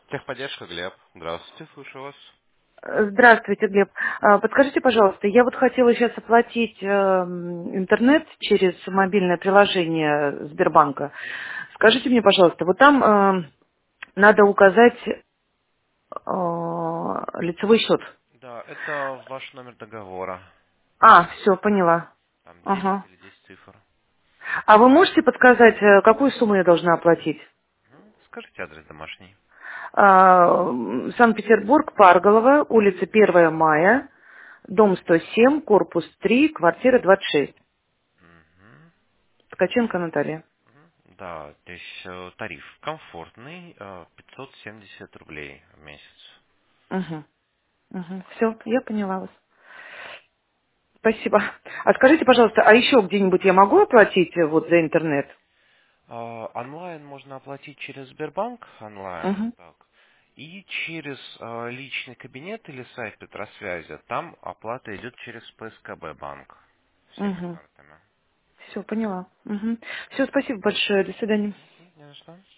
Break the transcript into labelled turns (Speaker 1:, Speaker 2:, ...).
Speaker 1: Техподдержка, Глеб. Здравствуйте, слушаю вас.
Speaker 2: Здравствуйте, Глеб. Подскажите, пожалуйста, я вот хотела сейчас оплатить интернет через мобильное приложение Сбербанка. Скажите мне, пожалуйста, вот там надо указать лицевой счет.
Speaker 1: Да, это ваш номер договора.
Speaker 2: Все, поняла.
Speaker 1: Там 10
Speaker 2: Ага.
Speaker 1: или 10 цифр.
Speaker 2: А вы можете подсказать, какую сумму я должна оплатить?
Speaker 1: Скажите адрес домашний.
Speaker 2: Санкт-Петербург, Парголова, улица 1 мая, дом 107, корпус 3, квартира 26.
Speaker 1: Мгм.
Speaker 2: Ткаченко Наталья.
Speaker 1: Да, здесь тариф комфортный, 570 рублей в месяц.
Speaker 2: Угу. Угу. Все, я поняла вас. Спасибо. А скажите, пожалуйста, а еще где-нибудь я могу оплатить вот за интернет?
Speaker 1: Онлайн можно оплатить через Сбербанк онлайн,
Speaker 2: Угу.
Speaker 1: так. И через личный кабинет или сайт Петросвязи. Там оплата идет через ПСКБ банк всеми
Speaker 2: Угу.
Speaker 1: картами.
Speaker 2: Все, поняла. Угу. Все, спасибо большое. До свидания.
Speaker 1: Не за что.